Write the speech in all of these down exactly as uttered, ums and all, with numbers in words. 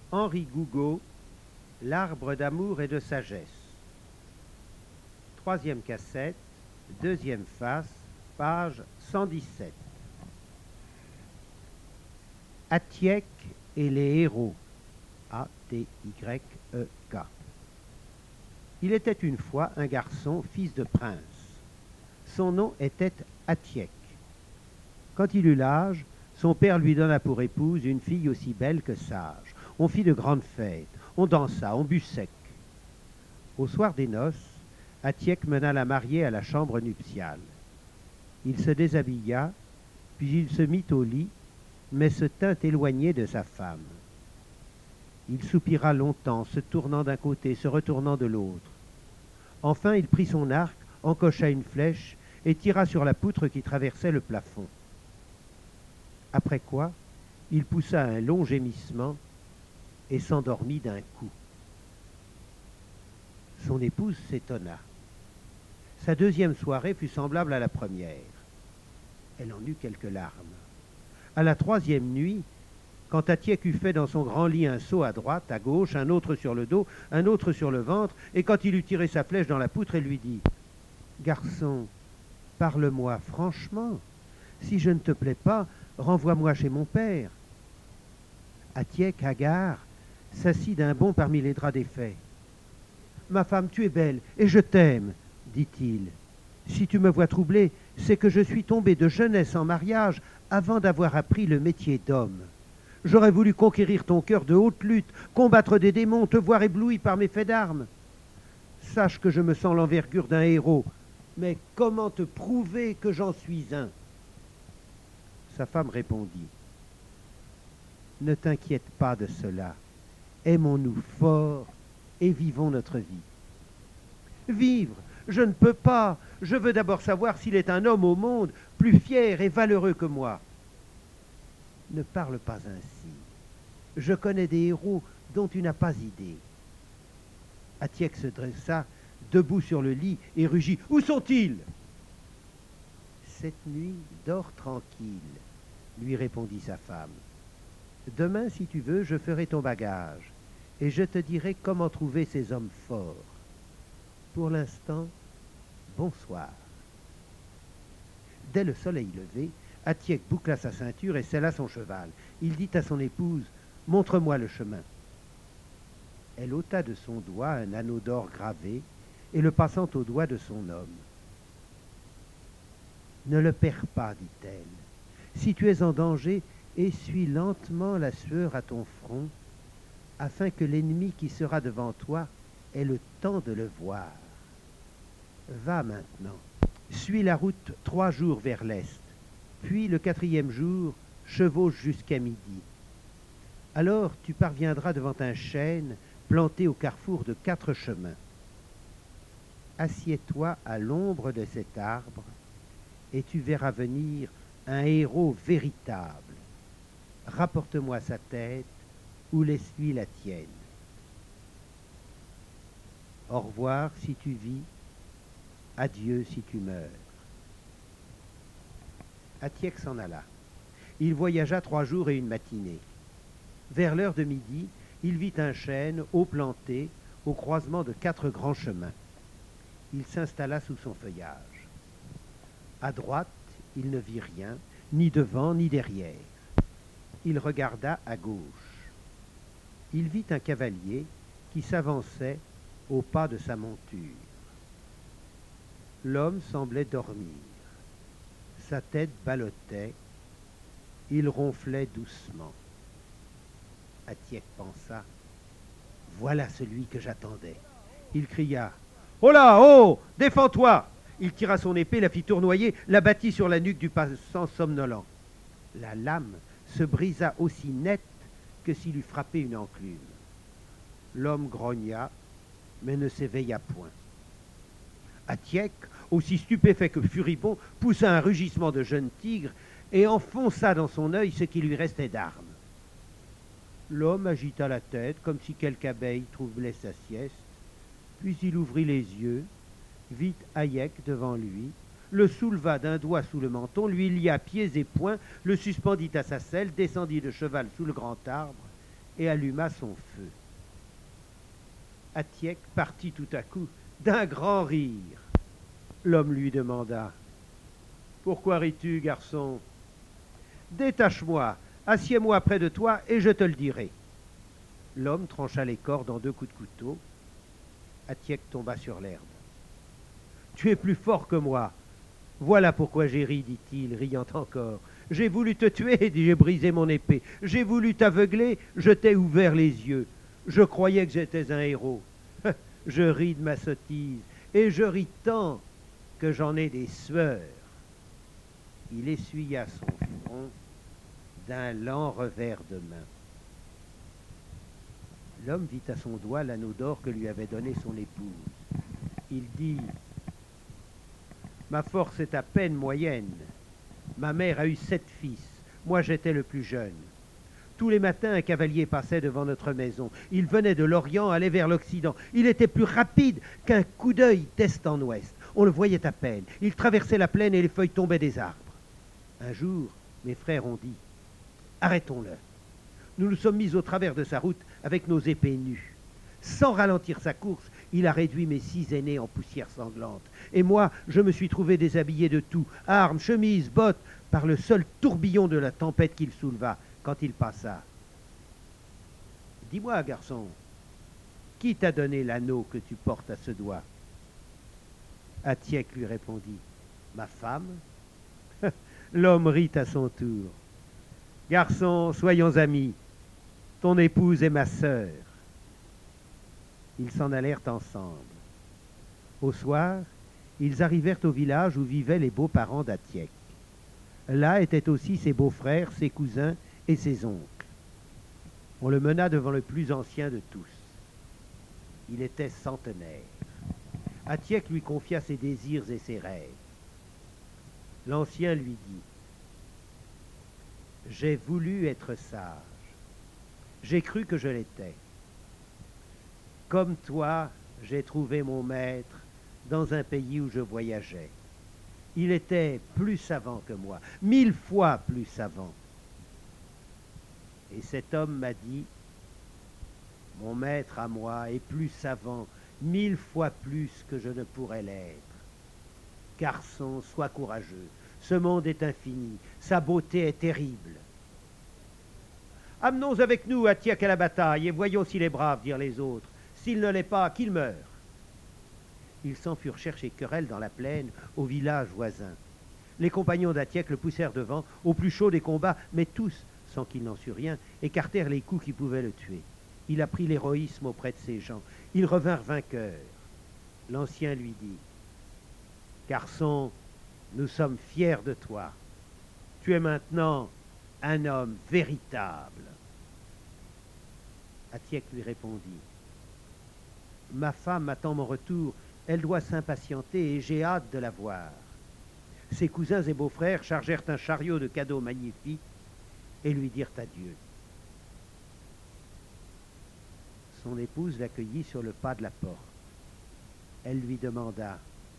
Henri Gougaud, L'arbre d'amour et de sagesse. Troisième cassette, deuxième face, page cent dix-sept. Atiek et les héros. A T Y E K. Il était une fois un garçon, fils de prince. Son nom était Atiek. Quand il eut l'âge, son père lui donna pour épouse une fille aussi belle que sage. On fit de grandes fêtes, on dansa, on but sec. Au soir des noces, Atiek mena la mariée à la chambre nuptiale. Il se déshabilla, puis il se mit au lit, mais se tint éloigné de sa femme. Il soupira longtemps, se tournant d'un côté, se retournant de l'autre. Enfin, il prit son arc, encocha une flèche et tira sur la poutre qui traversait le plafond. Après quoi, il poussa un long gémissement et s'endormit d'un coup. Son épouse s'étonna. Sa deuxième soirée fut semblable à la première. Elle en eut quelques larmes. À la troisième nuit, quand Atiek eut fait dans son grand lit un saut à droite, à gauche, un autre sur le dos, un autre sur le ventre, et quand il eut tiré sa flèche dans la poutre, elle lui dit « Garçon, parle-moi franchement. Si je ne te plais pas, renvoie-moi chez mon père. » Atiek, hagard, s'assit d'un bond parmi les draps défaits. « Ma femme, tu es belle, et je t'aime, dit-il. Si tu me vois troublé, c'est que je suis tombé de jeunesse en mariage avant d'avoir appris le métier d'homme. J'aurais voulu conquérir ton cœur de haute lutte, combattre des démons, te voir ébloui par mes faits d'armes. Sache que je me sens l'envergure d'un héros, mais comment te prouver que j'en suis un ?» Sa femme répondit « Ne t'inquiète pas de cela. Aimons-nous fort et vivons notre vie. » « Vivre, je ne peux pas. Je veux d'abord savoir s'il est un homme au monde plus fier et valeureux que moi. » « Ne parle pas ainsi. Je connais des héros dont tu n'as pas idée. » Atiek se dressa, debout sur le lit, et rugit. « Où sont-ils » ?« Cette nuit, dors tranquille, » lui répondit sa femme. « Demain, si tu veux, je ferai ton bagage, et je te dirai comment trouver ces hommes forts. Pour l'instant, bonsoir. » Dès le soleil levé, Atiek boucla sa ceinture et sella son cheval. Il dit à son épouse « Montre-moi le chemin. » Elle ôta de son doigt un anneau d'or gravé et le passant au doigt de son homme. « Ne le perds pas, dit-elle. Si tu es en danger, essuie lentement la sueur à ton front, afin que l'ennemi qui sera devant toi ait le temps de le voir. Va maintenant, suis la route trois jours vers l'est, puis le quatrième jour, chevauche jusqu'à midi. Alors tu parviendras devant un chêne planté au carrefour de quatre chemins. Assieds-toi à l'ombre de cet arbre, et tu verras venir un héros véritable. Rapporte-moi sa tête, ou laisse-lui la tienne. Au revoir si tu vis, adieu si tu meurs. » Atiek s'en alla. Il voyagea trois jours et une matinée. Vers l'heure de midi, il vit un chêne haut planté au croisement de quatre grands chemins. Il s'installa sous son feuillage. À droite, il ne vit rien, ni devant ni derrière. Il regarda à gauche. Il vit un cavalier qui s'avançait au pas de sa monture. L'homme semblait dormir. Sa tête ballottait. Il ronflait doucement. Atiek pensa « Voilà celui que j'attendais. » Il cria « Oh là, oh, défends-toi » Il tira son épée, la fit tournoyer, la battit sur la nuque du passant somnolent. La lame se brisa aussi net que s'il eût frappé une enclume. L'homme grogna, mais ne s'éveilla point. Atiek, aussi stupéfait que furibond, poussa un rugissement de jeune tigre et enfonça dans son œil ce qui lui restait d'armes. L'homme agita la tête comme si quelque abeille troublait sa sieste, puis il ouvrit les yeux, vit Atiek devant lui, le souleva d'un doigt sous le menton, lui lia pieds et poings, le suspendit à sa selle, descendit de cheval sous le grand arbre et alluma son feu. Atiek partit tout à coup d'un grand rire. L'homme lui demanda « Pourquoi ris-tu, garçon ?»« Détache-moi, assieds-moi près de toi et je te le dirai. » L'homme trancha les cordes en deux coups de couteau. Atiek tomba sur l'herbe. « Tu es plus fort que moi. Voilà pourquoi j'ai ri, dit-il, riant encore. J'ai voulu te tuer, j'ai brisé mon épée. J'ai voulu t'aveugler, je t'ai ouvert les yeux. Je croyais que j'étais un héros. Je ris de ma sottise, et je ris tant que j'en ai des sueurs. » Il essuya son front d'un lent revers de main. L'homme vit à son doigt l'anneau d'or que lui avait donné son épouse. Il dit « Ma force est à peine moyenne. Ma mère a eu sept fils. Moi, j'étais le plus jeune. Tous les matins, un cavalier passait devant notre maison. Il venait de l'Orient, allait vers l'Occident. Il était plus rapide qu'un coup d'œil d'est en ouest. On le voyait à peine. Il traversait la plaine et les feuilles tombaient des arbres. Un jour, mes frères ont dit « Arrêtons-le. » Nous nous sommes mis au travers de sa route avec nos épées nues. Sans ralentir sa course, il a réduit mes six aînés en poussière sanglante. Et moi, je me suis trouvé déshabillé de tout, armes, chemises, bottes, par le seul tourbillon de la tempête qu'il souleva quand il passa. Dis-moi, garçon, qui t'a donné l'anneau que tu portes à ce doigt? Atiek lui répondit, ma femme. L'homme rit à son tour. Garçon, soyons amis, ton épouse est ma sœur. Ils s'en allèrent ensemble. Au soir, ils arrivèrent au village où vivaient les beaux-parents d'Atiek. Là étaient aussi ses beaux-frères, ses cousins et ses oncles. On le mena devant le plus ancien de tous. Il était centenaire. Atiek lui confia ses désirs et ses rêves. L'ancien lui dit « J'ai voulu être sage. J'ai cru que je l'étais. Comme toi, j'ai trouvé mon maître dans un pays où je voyageais. Il était plus savant que moi, mille fois plus savant. Et cet homme m'a dit, mon maître à moi est plus savant, mille fois plus que je ne pourrais l'être. Garçon, sois courageux, ce monde est infini, sa beauté est terrible. Amenons avec nous Atiek à la bataille et voyons s'il est brave, dirent les autres. S'il ne l'est pas, qu'il meure. Ils s'en furent chercher querelle dans la plaine, au village voisin. Les compagnons d'Atiek le poussèrent devant, au plus chaud des combats, mais tous, sans qu'il n'en sût rien, écartèrent les coups qui pouvaient le tuer. Il apprit l'héroïsme auprès de ses gens. Ils revinrent vainqueurs. L'ancien lui dit, « Garçon, nous sommes fiers de toi. Tu es maintenant un homme véritable. » Atiek lui répondit, « Ma femme attend mon retour, elle doit s'impatienter et j'ai hâte de la voir. » Ses cousins et beaux-frères chargèrent un chariot de cadeaux magnifiques et lui dirent adieu. Son épouse l'accueillit sur le pas de la porte. Elle lui demanda,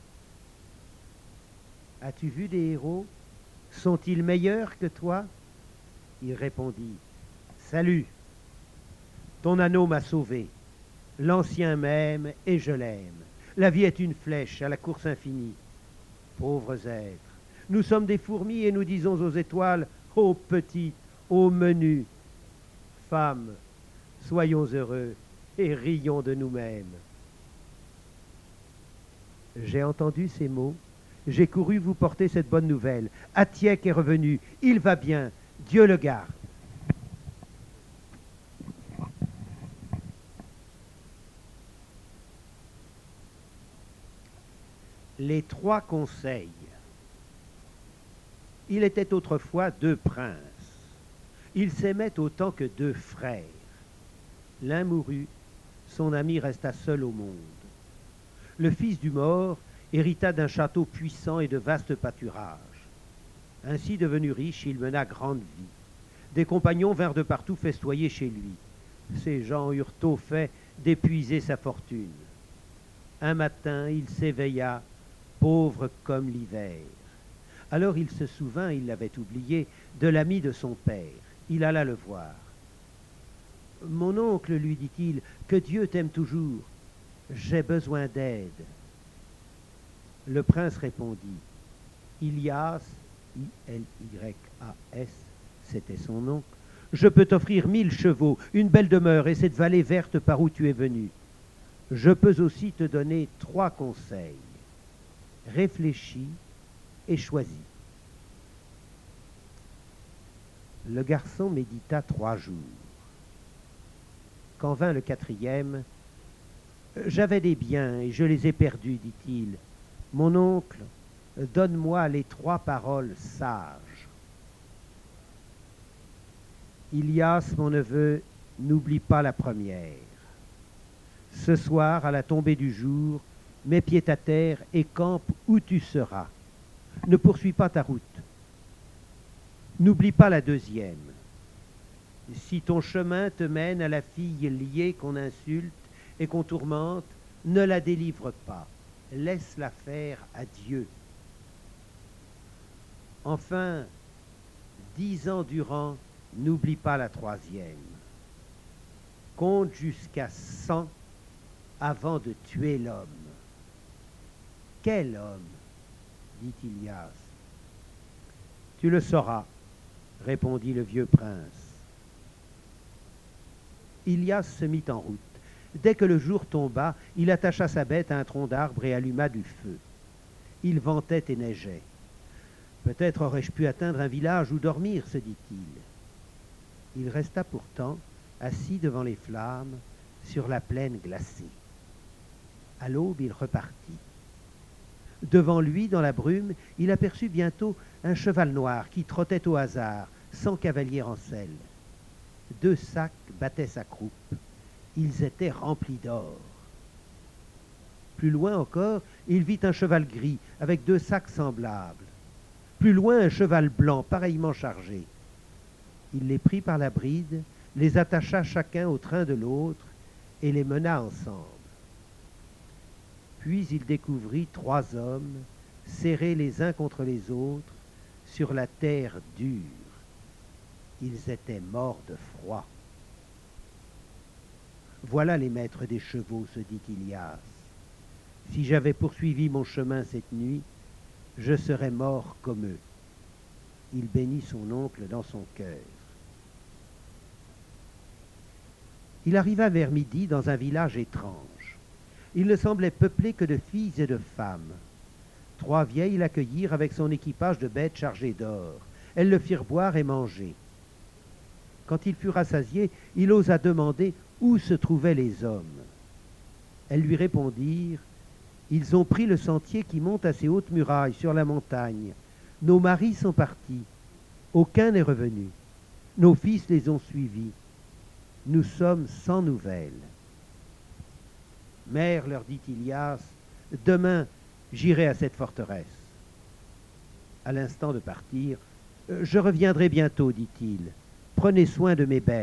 « As-tu vu des héros? Sont-ils meilleurs que toi? » Il répondit, « Salut, ton anneau m'a sauvé. L'ancien m'aime et je l'aime. La vie est une flèche à la course infinie. Pauvres êtres, nous sommes des fourmis et nous disons aux étoiles, ô petites, ô menues, femmes, soyons heureux et rions de nous-mêmes. » J'ai entendu ces mots, j'ai couru vous porter cette bonne nouvelle. Atiek est revenu, il va bien, Dieu le garde. Les trois conseils. Il était autrefois deux princes. Ils s'aimaient autant que deux frères. L'un mourut, son ami resta seul au monde. Le fils du mort hérita d'un château puissant et de vastes pâturages. Ainsi devenu riche, il mena grande vie. Des compagnons vinrent de partout festoyer chez lui. Ces gens eurent tôt fait d'épuiser sa fortune. Un matin, il s'éveilla, pauvre comme l'hiver. Alors il se souvint, il l'avait oublié, de l'ami de son père. Il alla le voir. Mon oncle, lui dit-il, que Dieu t'aime toujours. J'ai besoin d'aide. Le prince répondit, Ilias, I L Y A S, c'était son nom, je peux t'offrir mille chevaux, une belle demeure et cette vallée verte par où tu es venu. Je peux aussi te donner trois conseils. Réfléchis et choisis. Le garçon médita trois jours. Quand vint le quatrième, « J'avais des biens et je les ai perdus, dit-il. Mon oncle, donne-moi les trois paroles sages. » Ilias, mon neveu, n'oublie pas la première. Ce soir, à la tombée du jour, mets pied à terre et campe où tu seras. Ne poursuis pas ta route. N'oublie pas la deuxième. Si ton chemin te mène à la fille liée qu'on insulte et qu'on tourmente, ne la délivre pas. Laisse-la faire à Dieu. Enfin, dix ans durant, n'oublie pas la troisième. Compte jusqu'à cent avant de tuer l'homme. Quel homme? Dit Ilias. Tu le sauras, répondit le vieux prince. Ilias se mit en route. Dès que le jour tomba, il attacha sa bête à un tronc d'arbre et alluma du feu. Il ventait et neigeait. Peut-être aurais-je pu atteindre un village où dormir, se dit-il. Il resta pourtant assis devant les flammes sur la plaine glacée. À l'aube, il repartit. Devant lui, dans la brume, il aperçut bientôt un cheval noir qui trottait au hasard, sans cavalier en selle. Deux sacs battaient sa croupe. Ils étaient remplis d'or. Plus loin encore, il vit un cheval gris avec deux sacs semblables. Plus loin, un cheval blanc pareillement chargé. Il les prit par la bride, les attacha chacun au train de l'autre et les mena ensemble. Puis il découvrit trois hommes serrés les uns contre les autres sur la terre dure. Ils étaient morts de froid. Voilà les maîtres des chevaux, se dit Ilias. Si j'avais poursuivi mon chemin cette nuit, je serais mort comme eux. Il bénit son oncle dans son cœur. Il arriva vers midi dans un village étrange. Il ne semblait peuplé que de filles et de femmes. Trois vieilles l'accueillirent avec son équipage de bêtes chargées d'or. Elles le firent boire et manger. Quand il fut rassasié, il osa demander où se trouvaient les hommes. Elles lui répondirent, « Ils ont pris le sentier qui monte à ces hautes murailles sur la montagne. Nos maris sont partis. Aucun n'est revenu. Nos fils les ont suivis. Nous sommes sans nouvelles. » « Mère, leur dit Ilias, demain j'irai à cette forteresse. » À l'instant de partir, « Je reviendrai bientôt, dit-il. Prenez soin de mes bêtes. »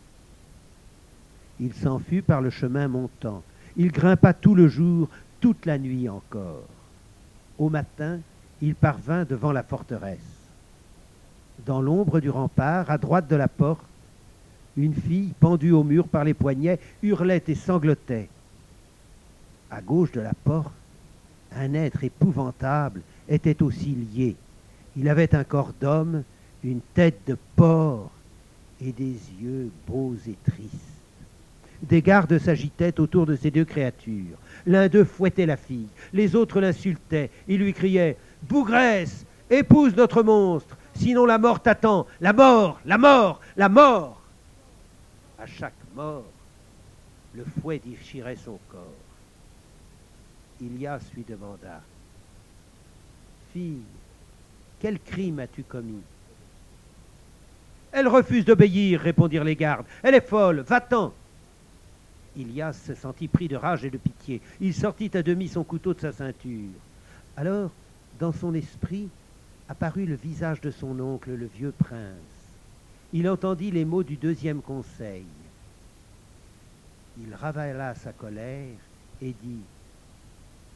Il s'en fut par le chemin montant. Il grimpa tout le jour, toute la nuit encore. Au matin, il parvint devant la forteresse. Dans l'ombre du rempart, à droite de la porte, une fille, pendue au mur par les poignets, hurlait et sanglotait. À gauche de la porte, un être épouvantable était aussi lié. Il avait un corps d'homme, une tête de porc et des yeux beaux et tristes. Des gardes s'agitaient autour de ces deux créatures. L'un d'eux fouettait la fille, les autres l'insultaient. Ils lui criaient « Bougresse, épouse notre monstre, sinon la mort t'attend, la mort, la mort, la mort !» À chaque mort, le fouet déchirait son corps. Ilias lui demanda, « Fille, quel crime as-tu commis ?»« Elle refuse d'obéir, répondirent les gardes. Elle est folle, va-t'en !» Ilias se sentit pris de rage et de pitié. Il sortit à demi son couteau de sa ceinture. Alors, dans son esprit, apparut le visage de son oncle, le vieux prince. Il entendit les mots du deuxième conseil. Il ravala sa colère et dit,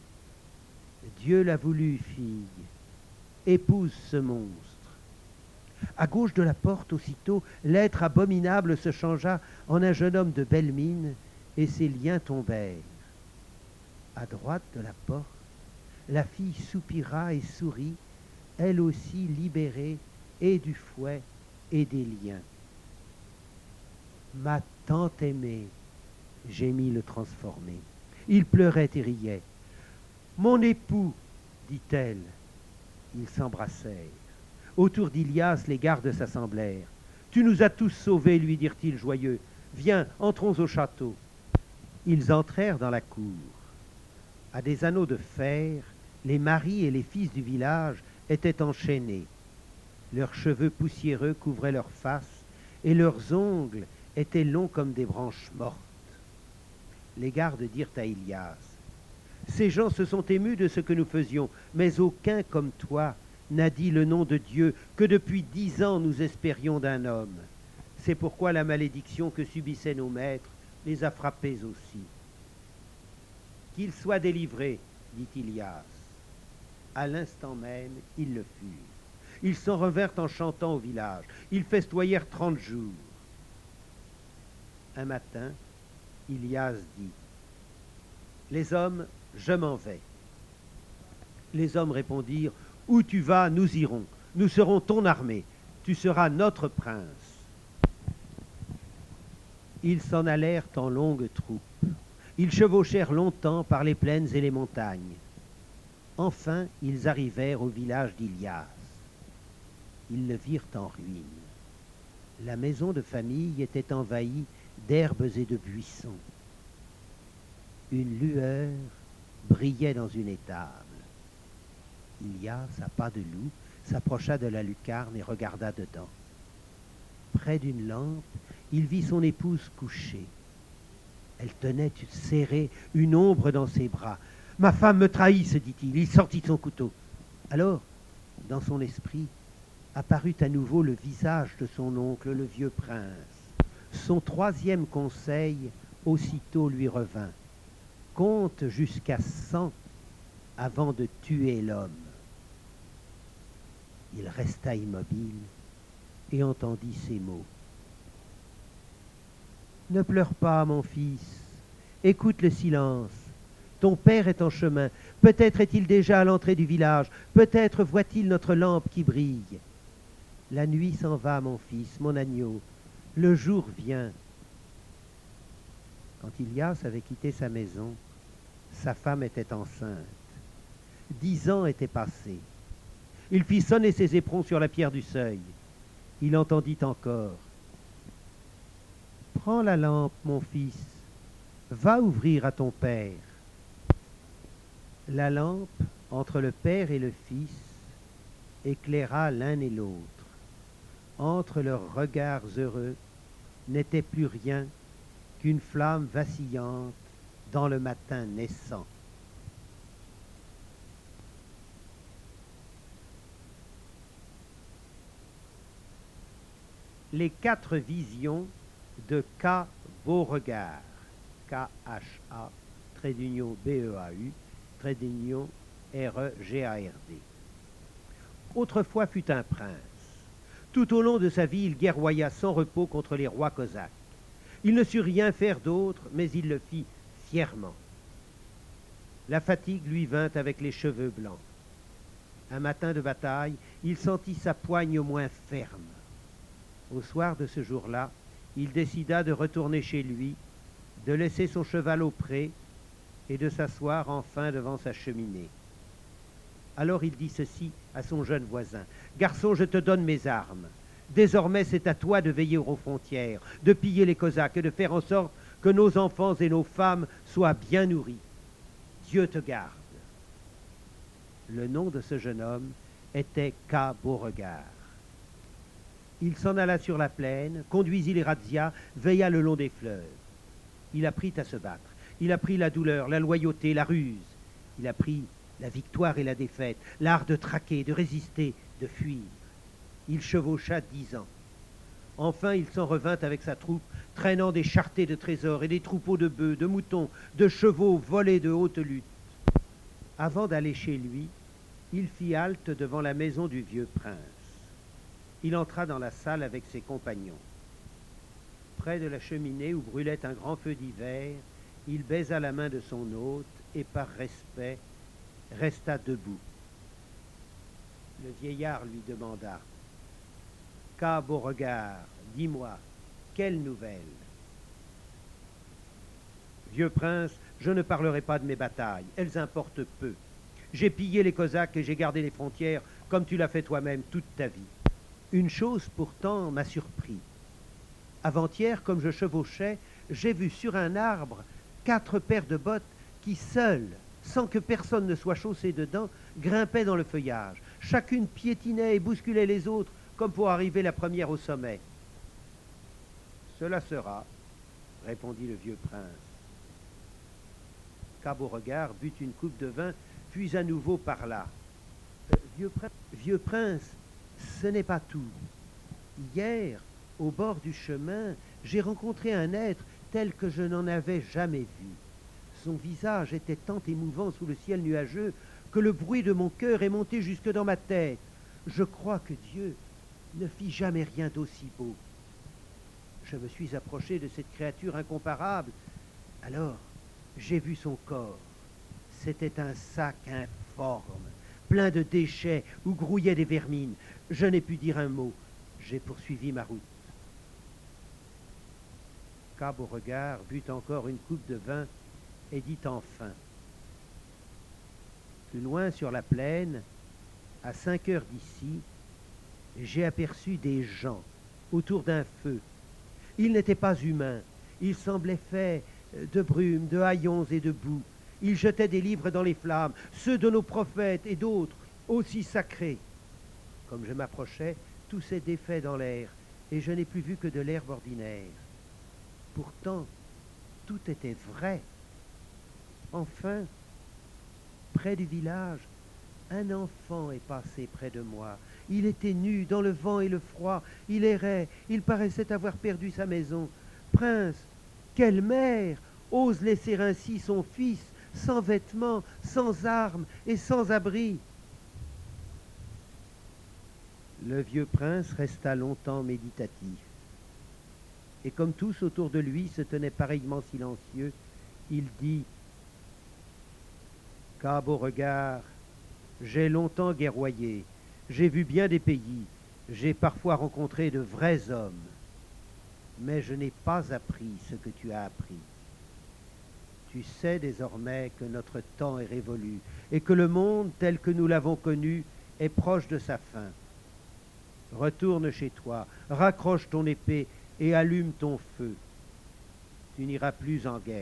« Dieu l'a voulu, fille, épouse ce monstre. À gauche de la porte, aussitôt, l'être abominable se changea en un jeune homme de belle mine, et ses liens tombèrent. À droite de la porte, la fille soupira et sourit, elle aussi libérée et du fouet et des liens. Ma tant aimée, gémit le transformé. Il pleurait et riait. Mon époux, dit-elle. Ils s'embrassèrent. Autour d'Ilias, les gardes s'assemblèrent. Tu nous as tous sauvés, lui dirent-ils joyeux. Viens, entrons au château. Ils entrèrent dans la cour. À des anneaux de fer, les maris et les fils du village étaient enchaînés. Leurs cheveux poussiéreux couvraient leurs faces et leurs ongles étaient longs comme des branches mortes. Les gardes dirent à Ilias, « Ces gens se sont émus de ce que nous faisions, mais aucun comme toi n'a dit le nom de Dieu que depuis dix ans nous espérions d'un homme. C'est pourquoi la malédiction que subissaient nos maîtres les a frappés aussi. » Qu'ils soient délivrés, dit Ilias. À l'instant même, ils le furent. Ils s'en revinrent en chantant au village. Ils festoyèrent trente jours. Un matin, Ilias dit, « Les hommes, je m'en vais. » Les hommes répondirent, « Où tu vas, nous irons. Nous serons ton armée. Tu seras notre prince. » Ils s'en allèrent en longue troupe. Ils chevauchèrent longtemps par les plaines et les montagnes. Enfin, ils arrivèrent au village d'Ilias. Ils le virent en ruine. La maison de famille était envahie d'herbes et de buissons. Une lueur brillait dans une étable. Ilias, à pas de loup, s'approcha de la lucarne et regarda dedans. Près d'une lampe, il vit son épouse couchée. Elle tenait serrée une ombre dans ses bras. « Ma femme me trahit, se dit-il. » Il sortit son couteau. Alors, dans son esprit, apparut à nouveau le visage de son oncle, le vieux prince. Son troisième conseil aussitôt lui revint. Compte jusqu'à cent avant de tuer l'homme. Il resta immobile et entendit ces mots. Ne pleure pas, mon fils. Écoute le silence. Ton père est en chemin. Peut-être est-il déjà à l'entrée du village. Peut-être voit-il notre lampe qui brille. La nuit s'en va, mon fils, mon agneau. Le jour vient. Quand Ilias avait quitté sa maison, sa femme était enceinte. Dix ans étaient passés. Il fit sonner ses éperons sur la pierre du seuil. Il entendit encore. Prends la lampe, mon fils. Va ouvrir à ton père. La lampe, entre le père et le fils, éclaira l'un et l'autre. Entre leurs regards heureux n'était plus rien qu'une flamme vacillante dans le matin naissant. Les quatre visions de K. Beauregard, K H A, trait d'union B E A U, trait d'union R E G A R D. Autrefois fut un prince. Tout au long de sa vie, il guerroya sans repos contre les rois cosaques. Il ne sut rien faire d'autre, mais il le fit fièrement. La fatigue lui vint avec les cheveux blancs. Un matin de bataille, il sentit sa poigne au moins ferme. Au soir de ce jour-là, il décida de retourner chez lui, de laisser son cheval au pré et de s'asseoir enfin devant sa cheminée. Alors il dit ceci à son jeune voisin. « Garçon, je te donne mes armes. Désormais, c'est à toi de veiller aux frontières, de piller les Cosaques et de faire en sorte que nos enfants et nos femmes soient bien nourris. Dieu te garde. » Le nom de ce jeune homme était K. Beauregard. Il s'en alla sur la plaine, conduisit les razzias, veilla le long des fleuves. Il apprit à se battre. Il apprit la douleur, la loyauté, la ruse. Il apprit la victoire et la défaite, l'art de traquer, de résister, de fuir. Il chevaucha dix ans. Enfin, il s'en revint avec sa troupe, traînant des charretées de trésors et des troupeaux de bœufs, de moutons, de chevaux volés de haute lutte. Avant d'aller chez lui, il fit halte devant la maison du vieux prince. Il entra dans la salle avec ses compagnons. Près de la cheminée où brûlait un grand feu d'hiver, il baisa la main de son hôte et par respect resta debout. Le vieillard lui demanda: « Qu'à Beauregard, dis-moi, quelle nouvelle ?» « Vieux prince, je ne parlerai pas de mes batailles, elles importent peu. J'ai pillé les Cosaques et j'ai gardé les frontières comme tu l'as fait toi-même toute ta vie. Une chose pourtant m'a surpris. Avant-hier, comme je chevauchais, j'ai vu sur un arbre quatre paires de bottes qui, seules, sans que personne ne soit chaussé dedans, grimpaient dans le feuillage. Chacune piétinait et bousculait les autres comme pour arriver la première au sommet. « Cela sera, » répondit le vieux prince. Qu'à Beauregard but une coupe de vin, puis à nouveau parla. Euh, vieux, prin vieux prince, ce n'est pas tout. Hier, au bord du chemin, j'ai rencontré un être tel que je n'en avais jamais vu. Son visage était tant émouvant sous le ciel nuageux que le bruit de mon cœur est monté jusque dans ma tête. Je crois que Dieu ne fit jamais rien d'aussi beau. Je me suis approché de cette créature incomparable. Alors, j'ai vu son corps. C'était un sac informe, plein de déchets où grouillaient des vermines. Je n'ai pu dire un mot. J'ai poursuivi ma route. Qu'à Beauregard but encore une coupe de vin et dit enfin: plus loin sur la plaine, à cinq heures d'ici, j'ai aperçu des gens autour d'un feu. Ils n'étaient pas humains. Ils semblaient faits de brume, de haillons et de boue. Ils jetaient des livres dans les flammes, ceux de nos prophètes et d'autres aussi sacrés. Comme je m'approchais, tout s'est défait dans l'air, et je n'ai plus vu que de l'herbe ordinaire. Pourtant, tout était vrai. Enfin, près du village, un enfant est passé près de moi. Il était nu dans le vent et le froid. Il errait, il paraissait avoir perdu sa maison. Prince, quelle mère ose laisser ainsi son fils sans vêtements, sans armes et sans abri? Le vieux prince resta longtemps méditatif. Et comme tous autour de lui se tenaient pareillement silencieux, il dit: « Qu'à Beauregard, j'ai longtemps guerroyé, j'ai vu bien des pays, j'ai parfois rencontré de vrais hommes, mais je n'ai pas appris ce que tu as appris. Tu sais désormais que notre temps est révolu et que le monde tel que nous l'avons connu est proche de sa fin. Retourne chez toi, raccroche ton épée et allume ton feu. Tu n'iras plus en guerre. »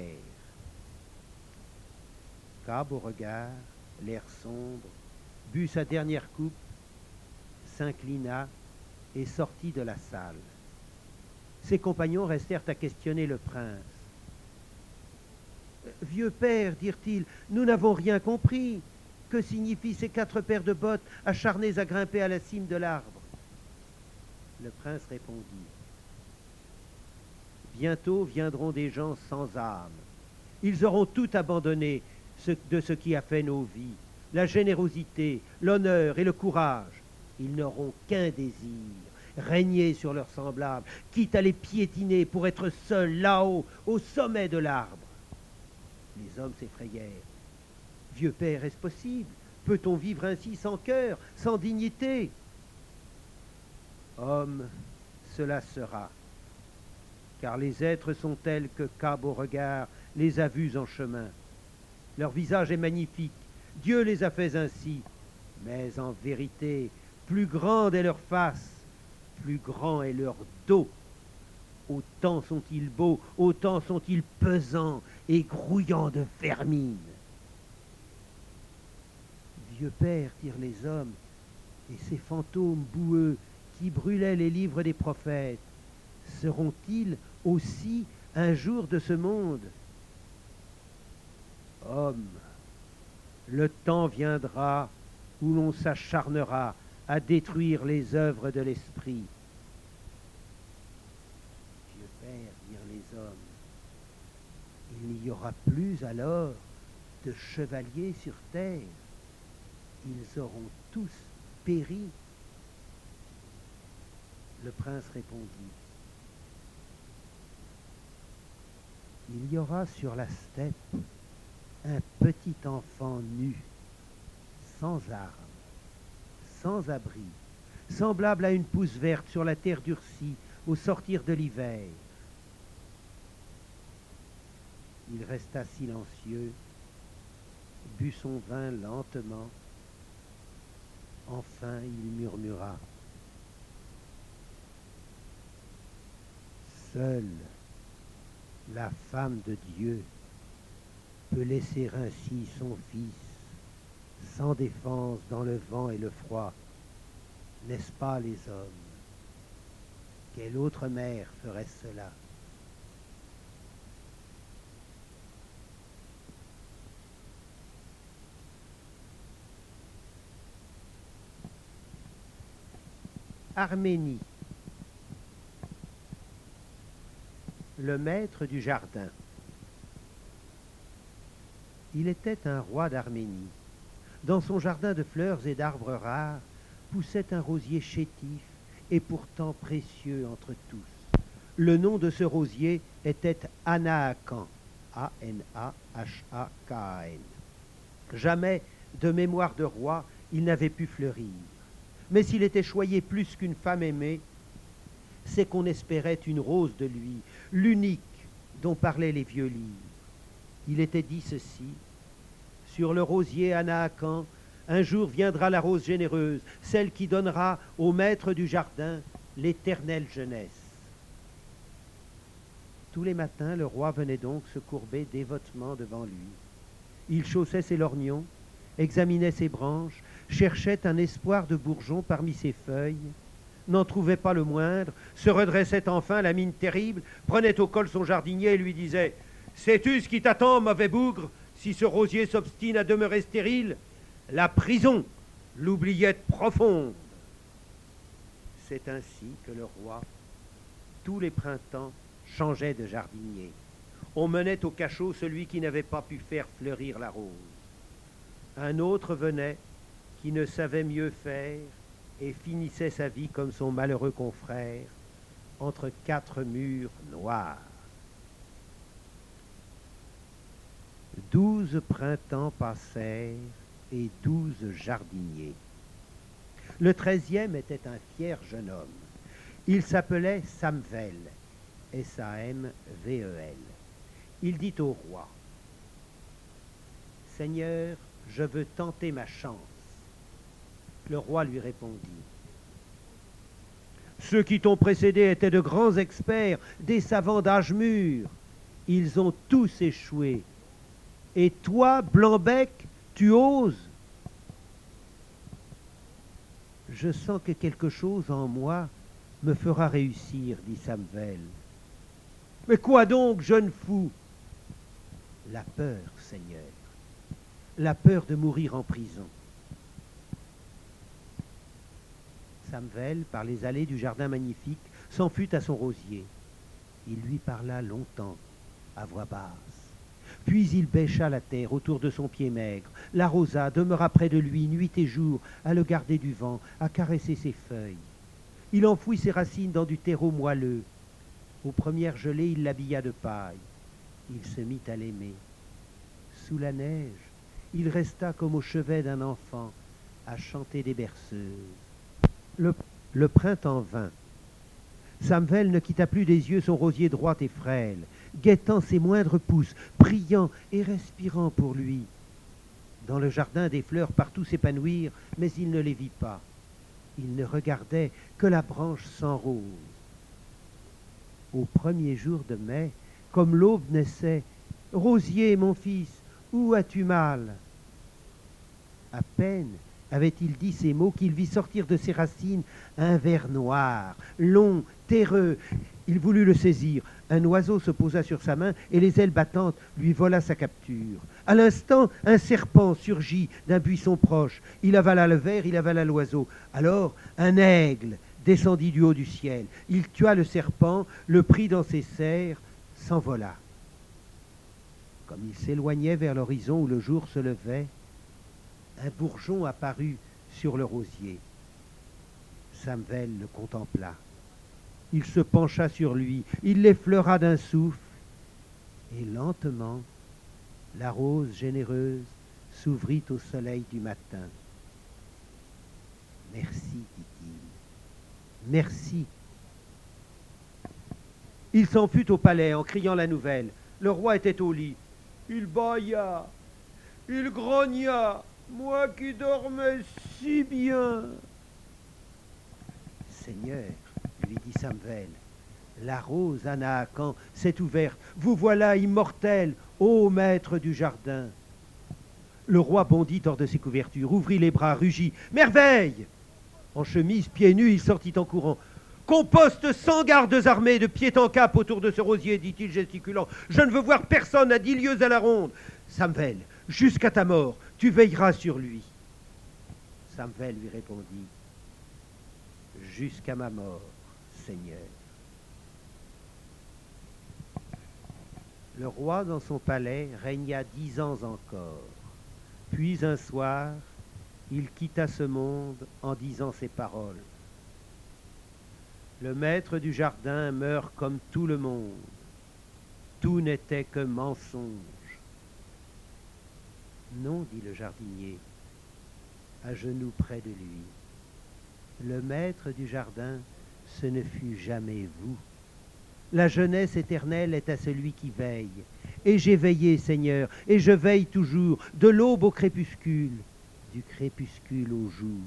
Qu'à Beauregard, l'air sombre, but sa dernière coupe, s'inclina et sortit de la salle. Ses compagnons restèrent à questionner le prince. « Vieux père, dirent-ils, nous n'avons rien compris. Que signifient ces quatre paires de bottes acharnées à grimper à la cime de l'arbre ?» Le prince répondit: « Bientôt viendront des gens sans âme. Ils auront tout abandonné de ce qui a fait nos vies, la générosité, l'honneur et le courage. Ils n'auront qu'un désir, régner sur leurs semblables, quitte à les piétiner pour être seuls là-haut, au sommet de l'arbre. » Les hommes s'effrayèrent. « Vieux père, est-ce possible? Peut-on vivre ainsi sans cœur, sans dignité? » « Homme, cela sera, car les êtres sont tels que qu'à Beauregard les a vus en chemin. Leur visage est magnifique, Dieu les a faits ainsi, mais en vérité, plus grande est leur face, plus grand est leur dos. Autant sont-ils beaux, autant sont-ils pesants et grouillants de vermine. » « Vieux père, dirent les hommes, et ces fantômes boueux qui brûlaient les livres des prophètes, seront-ils aussi un jour de ce monde? Homme, le temps viendra où l'on s'acharnera à détruire les œuvres de l'esprit. Vieux père, dirent les hommes, il n'y aura plus alors de chevaliers sur terre. Ils auront tous péri. Le prince répondit, il y aura sur la steppe un petit enfant nu, sans armes, sans abri, semblable à une pousse verte sur la terre durcie au sortir de l'hiver. Il resta silencieux, but son vin lentement. Enfin, il murmura. Seule la femme de Dieu peut laisser ainsi son fils sans défense dans le vent et le froid. N'est-ce pas les hommes? Quelle autre mère ferait cela? Arménie. Le maître du jardin. Il était un roi d'Arménie. Dans son jardin de fleurs et d'arbres rares poussait un rosier chétif et pourtant précieux entre tous. Le nom de ce rosier était Anaakan, A N A H A K A N. Jamais, de mémoire de roi, il n'avait pu fleurir. Mais s'il était choyé plus qu'une femme aimée, c'est qu'on espérait une rose de lui, l'unique dont parlaient les vieux livres. Il était dit ceci: sur le rosier Anaakan, un jour viendra la rose généreuse, celle qui donnera au maître du jardin l'éternelle jeunesse. Tous les matins, le roi venait donc se courber dévotement devant lui. Il chaussait ses lorgnons, examinait ses branches, cherchait un espoir de bourgeon parmi ses feuilles, n'en trouvait pas le moindre, se redressait enfin, la mine terrible, prenait au col son jardinier et lui disait « Sais-tu ce qui t'attend, mauvais bougre, si ce rosier s'obstine à demeurer stérile? La prison, l'oubliette profonde. » C'est ainsi que le roi, tous les printemps, changeait de jardinier. On menait au cachot celui qui n'avait pas pu faire fleurir la rose. Un autre venait, qui ne savait mieux faire, et finissait sa vie comme son malheureux confrère, entre quatre murs noirs. Douze printemps passèrent et douze jardiniers. Le treizième était un fier jeune homme. Il s'appelait Samvel, S A M V E L. Il dit au roi: « Seigneur, je veux tenter ma chance. » Le roi lui répondit: « Ceux qui t'ont précédé étaient de grands experts, des savants d'âge mûr. Ils ont tous échoué. Et toi, Blanc-bec, tu oses? » « Je sens que quelque chose en moi me fera réussir, dit Samvel. »« Mais quoi donc, jeune fou? »« La peur, Seigneur. La peur de mourir en prison. » Samvel, par les allées du jardin magnifique, s'en fut à son rosier. Il lui parla longtemps, à voix basse. Puis il bêcha la terre autour de son pied maigre, l'arrosa, demeura près de lui nuit et jour, à le garder du vent, à caresser ses feuilles. Il enfouit ses racines dans du terreau moelleux. Aux premières gelées, il l'habilla de paille. Il se mit à l'aimer. Sous la neige, il resta comme au chevet d'un enfant, à chanter des berceuses. Le, le printemps vint. Samvel ne quitta plus des yeux son rosier droit et frêle, guettant ses moindres pousses, priant et respirant pour lui. Dans le jardin, des fleurs partout s'épanouirent, mais il ne les vit pas. Il ne regardait que la branche sans rose. Au premier jour de mai, comme l'aube naissait, « Rosier, mon fils, où as-tu mal ?» À peine avait-il dit ces mots qu'il vit sortir de ses racines un ver noir, long, terreux. Il voulut le saisir. Un oiseau se posa sur sa main et les ailes battantes lui vola sa capture. À l'instant, un serpent surgit d'un buisson proche. Il avala le ver, il avala l'oiseau. Alors, un aigle descendit du haut du ciel. Il tua le serpent, le prit dans ses serres, s'envola. Comme il s'éloignait vers l'horizon où le jour se levait, un bourgeon apparut sur le rosier. Samvel le contempla. Il se pencha sur lui, il l'effleura d'un souffle, et lentement, la rose généreuse s'ouvrit au soleil du matin. « Merci, dit-il, merci. » Il s'en fut au palais en criant la nouvelle. Le roi était au lit. Il bâilla, il grogna, moi qui dormais si bien. Seigneur, lui dit Samvel, la rose Anaakan s'est ouverte. Vous voilà immortel, ô maître du jardin. Le roi bondit hors de ses couvertures, ouvrit les bras, rugit. Merveille! En chemise, pieds nus, il sortit en courant. Qu'on poste cent gardes armés de pied en cap autour de ce rosier, dit-il gesticulant. Je ne veux voir personne à dix lieues à la ronde. Samvel, jusqu'à ta mort, tu veilleras sur lui. Samvel lui répondit. Jusqu'à ma mort, Seigneur. Le roi, dans son palais, régna dix ans encore. Puis un soir, il quitta ce monde en disant ces paroles. Le maître du jardin meurt comme tout le monde. Tout n'était que mensonge. Non, dit le jardinier, à genoux près de lui. Le maître du jardin, ce ne fut jamais vous. La jeunesse éternelle est à celui qui veille. Et j'ai veillé, Seigneur, et je veille toujours, de l'aube au crépuscule, du crépuscule au jour.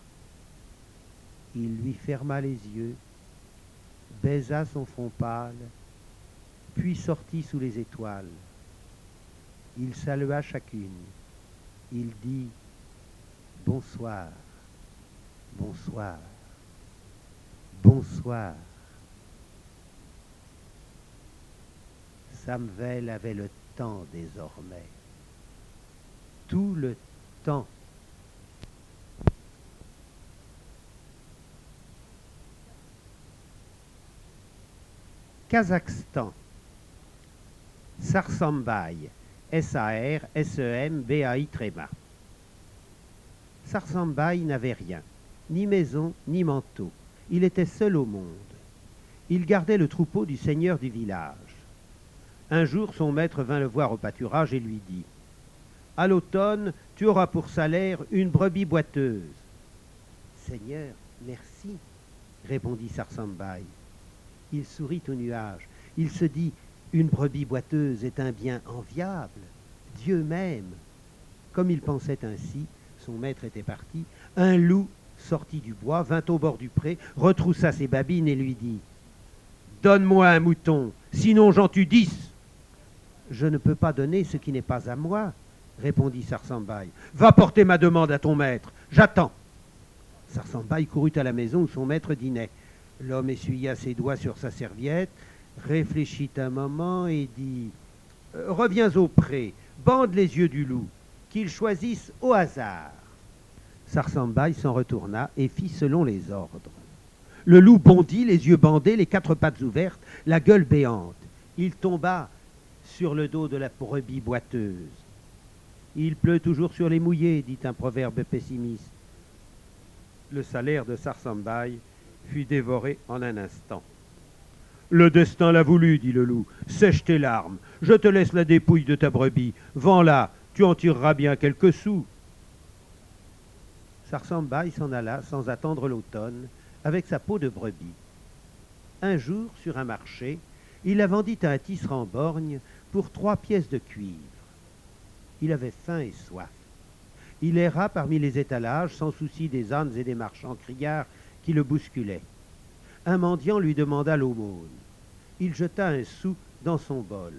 Il lui ferma les yeux, baisa son front pâle, puis sortit sous les étoiles. Il salua chacune. Il dit « Bonsoir, bonsoir, bonsoir ». Samvel avait le temps désormais. Tout le temps. Kazakhstan. Sarsambai. S A R S E M B A I tréma. Sarsambai n'avait rien, ni maison, ni manteau. Il était seul au monde. Il gardait le troupeau du seigneur du village. Un jour, son maître vint le voir au pâturage et lui dit « À l'automne, tu auras pour salaire une brebis boiteuse. »« Seigneur, merci, » répondit Sarsambai. Il sourit au nuage. Il se dit « Une brebis boiteuse est un bien enviable. Dieu m'aime. » Comme il pensait ainsi, son maître était parti. Un loup sortit du bois, vint au bord du pré, retroussa ses babines et lui dit « Donne-moi un mouton, sinon j'en tue dix. » « Je ne peux pas donner ce qui n'est pas à moi, » répondit Sarsambai. « Va porter ma demande à ton maître, j'attends. » Sarsambai courut à la maison où son maître dînait. L'homme essuya ses doigts sur sa serviette, réfléchit un moment et dit « Reviens au pré, bande les yeux du loup, qu'il choisisse au hasard. » Sarsambai s'en retourna et fit selon les ordres. Le loup bondit, les yeux bandés, les quatre pattes ouvertes, la gueule béante. Il tomba sur le dos de la brebis boiteuse. « Il pleut toujours sur les mouillés, dit un proverbe pessimiste. » Le salaire de Sarsambai fut dévoré en un instant. « Le destin l'a voulu, dit le loup. Sèche tes larmes. Je te laisse la dépouille de ta brebis. Vends-la, tu en tireras bien quelques sous. » Sarsambai s'en alla sans attendre l'automne avec sa peau de brebis. Un jour, sur un marché, il la vendit à un tisserand borgne pour trois pièces de cuivre. Il avait faim et soif. Il erra parmi les étalages sans souci des ânes et des marchands criards qui le bousculaient. Un mendiant lui demanda l'aumône. Il jeta un sou dans son bol.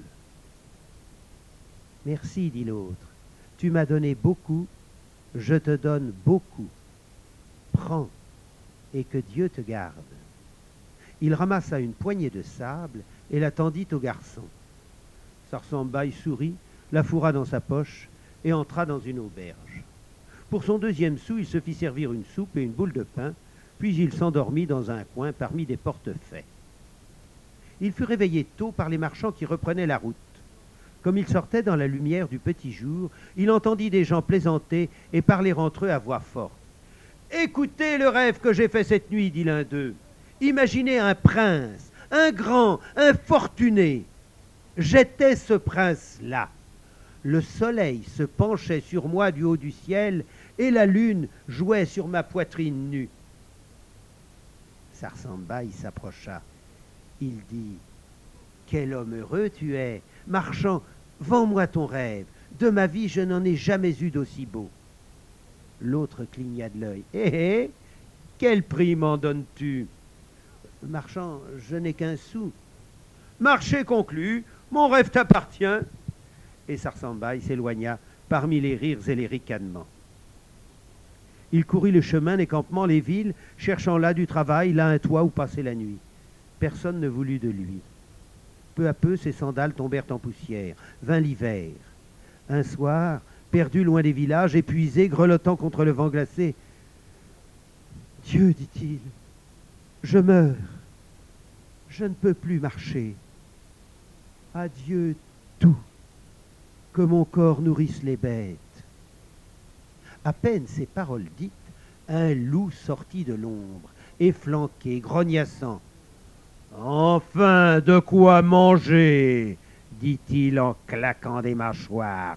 « Merci, dit l'autre, tu m'as donné beaucoup, je te donne beaucoup. Prends, et que Dieu te garde. » Il ramassa une poignée de sable et la tendit au garçon. Sarsambai sourit, la fourra dans sa poche et entra dans une auberge. Pour son deuxième sou, il se fit servir une soupe et une boule de pain, puis il s'endormit dans un coin parmi des portefaix. Il fut réveillé tôt par les marchands qui reprenaient la route. Comme il sortait dans la lumière du petit jour, il entendit des gens plaisanter et parler entre eux à voix forte. « Écoutez le rêve que j'ai fait cette nuit, dit l'un d'eux. Imaginez un prince, un grand, un fortuné. J'étais ce prince-là. Le soleil se penchait sur moi du haut du ciel et la lune jouait sur ma poitrine nue. Sarsambaï s'approcha. Il dit « Quel homme heureux tu es, marchand, vends-moi ton rêve. De ma vie, je n'en ai jamais eu d'aussi beau. » L'autre cligna de l'œil. « Hé hé, quel prix m'en donnes-tu ?»« Marchand, je n'ai qu'un sou. »« Marché conclu, mon rêve t'appartient. » Et Sarsambaï s'éloigna parmi les rires et les ricanements. Il courut le chemin, les campements, les villes, cherchant là du travail, là un toit où passer la nuit. Personne ne voulut de lui. Peu à peu, ses sandales tombèrent en poussière. Vint l'hiver. Un soir, perdu loin des villages, épuisé, grelottant contre le vent glacé, « Dieu, dit-il, je meurs. Je ne peux plus marcher. Adieu tout. Que mon corps nourrisse les bêtes. » À peine ces paroles dites, un loup sortit de l'ombre, efflanqué, grognassant. « Enfin, de quoi manger ?» dit-il en claquant des mâchoires.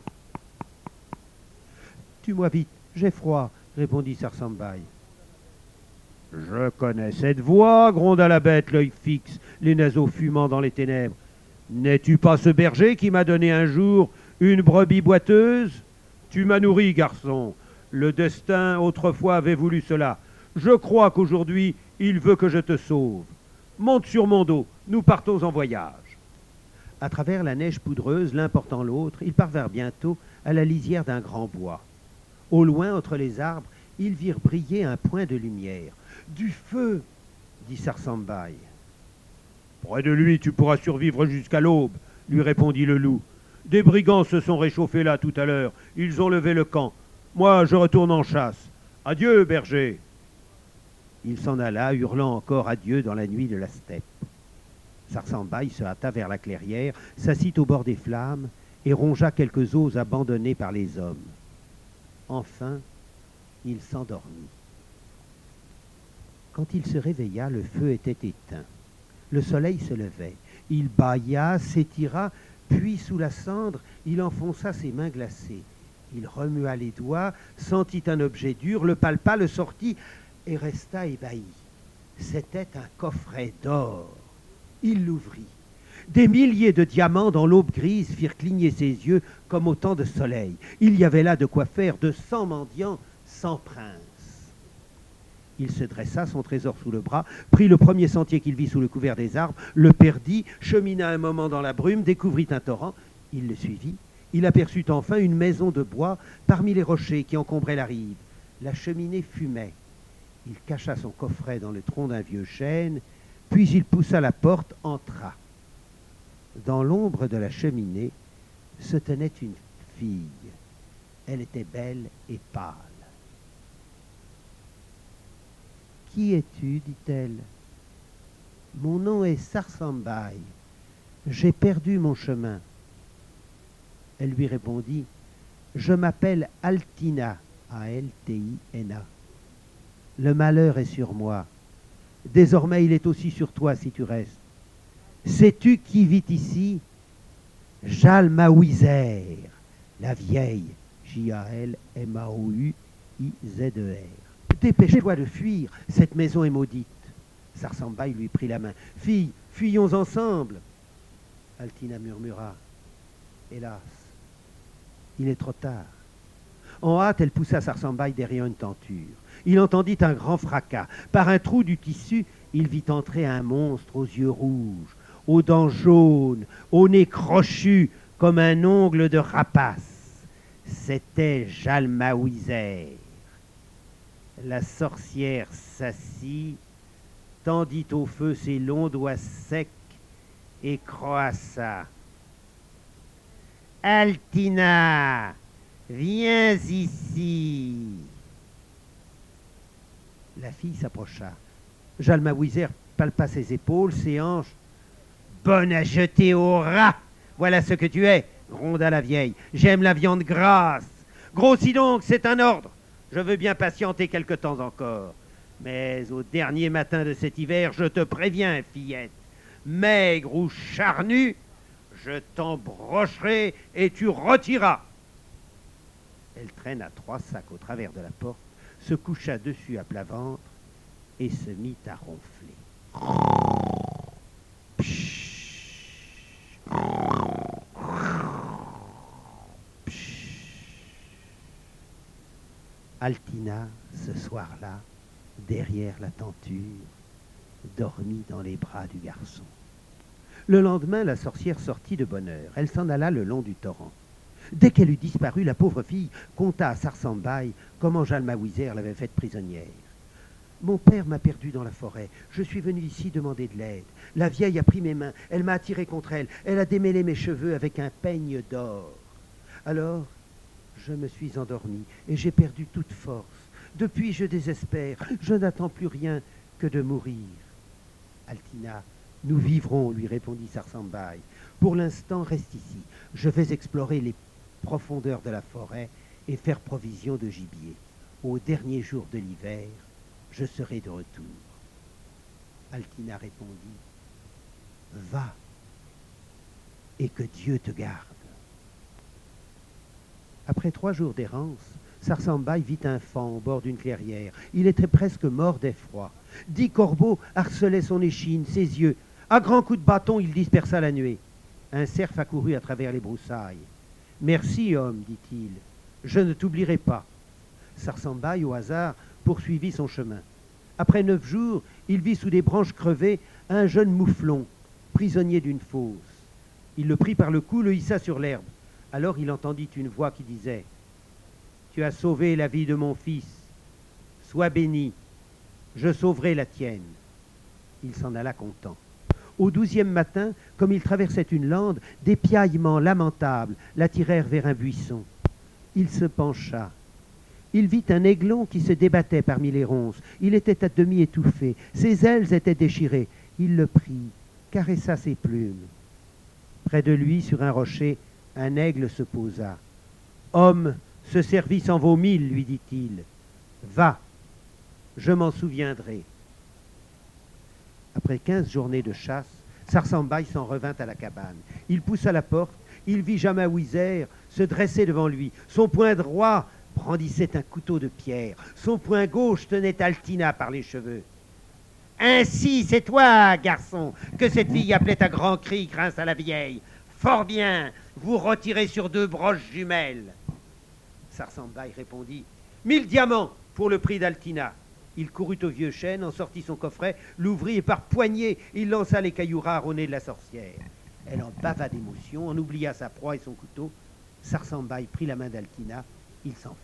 « Tue-moi vite, j'ai froid, » répondit Sarsambaï. « Je connais cette voix, » gronda la bête, l'œil fixe, les naseaux fumant dans les ténèbres. « N'es-tu pas ce berger qui m'a donné un jour une brebis boiteuse? Tu m'as nourri, garçon. Le destin autrefois avait voulu cela. Je crois qu'aujourd'hui, il veut que je te sauve. Monte sur mon dos, nous partons en voyage. » À travers la neige poudreuse, l'un portant l'autre, ils parvinrent bientôt à la lisière d'un grand bois. Au loin, entre les arbres, ils virent briller un point de lumière. « Du feu !» dit Sarsambaï. « Près de lui, tu pourras survivre jusqu'à l'aube, » lui répondit le loup. « Des brigands se sont réchauffés là tout à l'heure. Ils ont levé le camp. Moi, je retourne en chasse. Adieu, berger !» Il s'en alla, hurlant encore adieu dans la nuit de la steppe. Sarsambaï se hâta vers la clairière, s'assit au bord des flammes et rongea quelques os abandonnés par les hommes. Enfin, il s'endormit. Quand il se réveilla, le feu était éteint. Le soleil se levait. Il bâilla, s'étira, puis sous la cendre, il enfonça ses mains glacées. Il remua les doigts, sentit un objet dur, le palpa, le sortit et resta ébahi. C'était un coffret d'or. Il l'ouvrit. Des milliers de diamants dans l'aube grise firent cligner ses yeux comme autant de soleil. Il y avait là de quoi faire de cent mendiants, cent princes. Il se dressa, son trésor sous le bras, prit le premier sentier qu'il vit sous le couvert des arbres, le perdit, chemina un moment dans la brume, découvrit un torrent. Il le suivit. Il aperçut enfin une maison de bois parmi les rochers qui encombraient la rive. La cheminée fumait. Il cacha son coffret dans le tronc d'un vieux chêne, puis il poussa la porte, entra. Dans l'ombre de la cheminée se tenait une fille. Elle était belle et pâle. « Qui es-tu » dit-elle. « Mon nom est Sarsambaï. J'ai perdu mon chemin. » Elle lui répondit, « Je m'appelle Altina, A L T I N A. Le malheur est sur moi. Désormais, il est aussi sur toi si tu restes. Sais-tu qui vit ici? Jalmaouizer, la vieille, J A L M A O U I Z E R. Dépêche-toi de fuir, cette maison est maudite. » Sarsambaï lui prit la main. « Fille, fuyons ensemble. » Altina murmura, « Hélas, il est trop tard. » En hâte, elle poussa Sarsambaï derrière une tenture. Il entendit un grand fracas. Par un trou du tissu, il vit entrer un monstre aux yeux rouges, aux dents jaunes, au nez crochu comme un ongle de rapace. C'était Jalmaouizer. La sorcière s'assit, tendit au feu ses longs doigts secs et croassa. « Altina, viens ici !» La fille s'approcha. Jalmaouizer palpa ses épaules, ses hanches. « Bonne à jeter au rat, voilà ce que tu es !» gronda la vieille. « J'aime la viande grasse. Grossis donc, c'est un ordre. Je veux bien patienter quelque temps encore. Mais au dernier matin de cet hiver, je te préviens, fillette, maigre ou charnue, je t'embrocherai et tu rôtiras. Elle traîna trois sacs au travers de la porte, se coucha dessus à plat ventre et se mit à ronfler. Altina, ce soir-là, derrière la tenture, dormit dans les bras du garçon. Le lendemain, la sorcière sortit de bonne heure. Elle s'en alla le long du torrent. Dès qu'elle eut disparu, la pauvre fille conta à Sarsambaï comment Jalmaouiser l'avait faite prisonnière. « Mon père m'a perdue dans la forêt. Je suis venue ici demander de l'aide. La vieille a pris mes mains. Elle m'a attiré contre elle. Elle a démêlé mes cheveux avec un peigne d'or. Alors, je me suis endormie et j'ai perdu toute force. Depuis, je désespère. Je n'attends plus rien que de mourir. » Altina, nous vivrons, lui répondit Sarsambaï. Pour l'instant, reste ici. Je vais explorer les profondeurs de la forêt et faire provision de gibier. Au dernier jour de l'hiver, je serai de retour. Altina répondit, va, et que Dieu te garde. Après trois jours d'errance, Sarsambaï vit un faon au bord d'une clairière. Il était presque mort d'effroi. Dix corbeaux harcelaient son échine, ses yeux. À grands coups de bâton, il dispersa la nuée. Un cerf accourut à travers les broussailles. « Merci, homme, dit-il, je ne t'oublierai pas. » Sarsambaï, au hasard, poursuivit son chemin. Après neuf jours, il vit sous des branches crevées un jeune mouflon, prisonnier d'une fosse. Il le prit par le cou, le hissa sur l'herbe. Alors il entendit une voix qui disait « Tu as sauvé la vie de mon fils. Sois béni, je sauverai la tienne. » Il s'en alla content. Au douzième matin, comme il traversait une lande, des piaillements lamentables l'attirèrent vers un buisson. Il se pencha. Il vit un aiglon qui se débattait parmi les ronces. Il était à demi étouffé. Ses ailes étaient déchirées. Il le prit, caressa ses plumes. Près de lui, sur un rocher, un aigle se posa. « Homme, ce service en vaut mille, lui dit-il. Va, je m'en souviendrai. » Après quinze journées de chasse, Sarsambaï s'en revint à la cabane. Il poussa la porte, il vit Jalmaouiser se dresser devant lui. Son poing droit brandissait un couteau de pierre. Son poing gauche tenait Altina par les cheveux. « Ainsi, c'est toi, garçon, que cette fille appelait à grands cris, grinça la vieille. Fort bien, vous retirez sur deux broches jumelles. » Sarsambaï répondit « Mille diamants pour le prix d'Altina. » Il courut au vieux chêne, en sortit son coffret, l'ouvrit et par poignée, il lança les cailloux rares au nez de la sorcière. Elle en bava d'émotion, en oublia sa proie et son couteau. Sarsambaï prit la main d'Altina, ils s'enfuirent.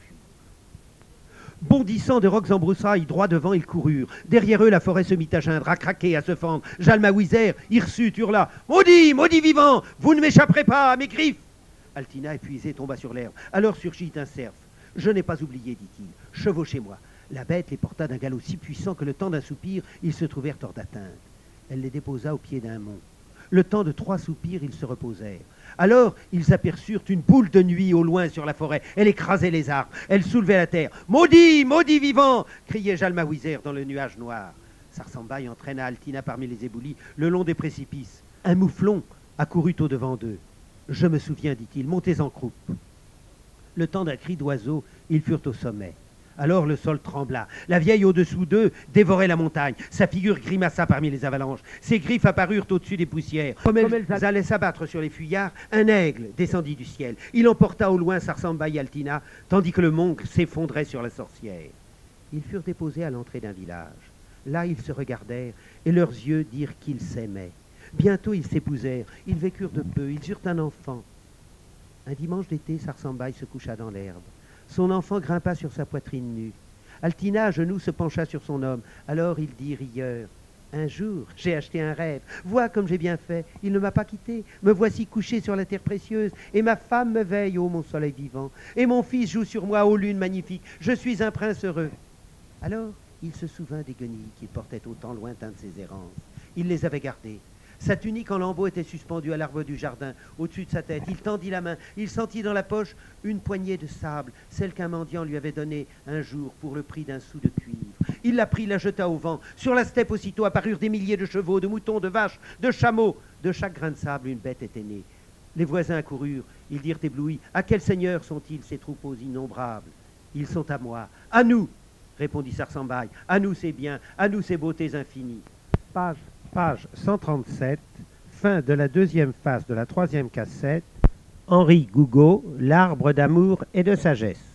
Bondissant de rocs en broussailles, droit devant, ils coururent. Derrière eux, la forêt se mit à geindre, à craquer, à se fendre. Jalmaouiser, hirsute, hurla « Maudit, maudit vivant, vous ne m'échapperez pas à mes griffes !» Altina, épuisée, tomba sur l'herbe. Alors surgit un cerf. « Je n'ai pas oublié, dit-il, chevauchez-moi. » La bête les porta d'un galop si puissant que le temps d'un soupir, ils se trouvèrent hors d'atteinte. Elle les déposa au pied d'un mont. Le temps de trois soupirs, ils se reposèrent. Alors, ils aperçurent une boule de nuit au loin sur la forêt. Elle écrasait les arbres. Elle soulevait la terre. « Maudit, maudit vivant !» criait Jalmaouiser dans le nuage noir. Sarsambaï entraîna Altina parmi les éboulis, le long des précipices. Un mouflon accourut au-devant d'eux. « Je me souviens, dit-il, montez en croupe. » Le temps d'un cri d'oiseau, ils furent au sommet. Alors le sol trembla. La vieille au-dessous d'eux dévorait la montagne. Sa figure grimaça parmi les avalanches. Ses griffes apparurent au-dessus des poussières. Comme elles, Comme elles allaient s'abattre sur les fuyards, un aigle descendit du ciel. Il emporta au loin Sarsambaï et Altina, tandis que le monde s'effondrait sur la sorcière. Ils furent déposés à l'entrée d'un village. Là, ils se regardèrent, et leurs yeux dirent qu'ils s'aimaient. Bientôt, ils s'épousèrent. Ils vécurent de peu. Ils eurent un enfant. Un dimanche d'été, Sarsambaï se coucha dans l'herbe. Son enfant grimpa sur sa poitrine nue. Altina, à genoux, se pencha sur son homme. Alors il dit rieur, « Un jour, j'ai acheté un rêve. Vois comme j'ai bien fait. Il ne m'a pas quitté. Me voici couché sur la terre précieuse. Et ma femme me veille, ô mon soleil vivant. Et mon fils joue sur moi, ô lune magnifique. Je suis un prince heureux. » Alors il se souvint des guenilles qu'il portait au temps lointain de ses errances. Il les avait gardées. Sa tunique en lambeaux était suspendue à l'arbre du jardin, au-dessus de sa tête. Il tendit la main. Il sentit dans la poche une poignée de sable, celle qu'un mendiant lui avait donnée un jour pour le prix d'un sou de cuivre. Il la prit, la jeta au vent. Sur la steppe aussitôt apparurent des milliers de chevaux, de moutons, de vaches, de chameaux. De chaque grain de sable, une bête était née. Les voisins accoururent. Ils dirent éblouis, « À quel seigneur sont-ils, ces troupeaux innombrables ?»« Ils sont à moi. »« À nous !» répondit Sarsambaï. « À nous ces biens, à nous ces beautés infinies. » Page, page cent trente-sept, fin de la deuxième phase de la troisième cassette. Henri Gougaud, L'arbre d'amour et de sagesse.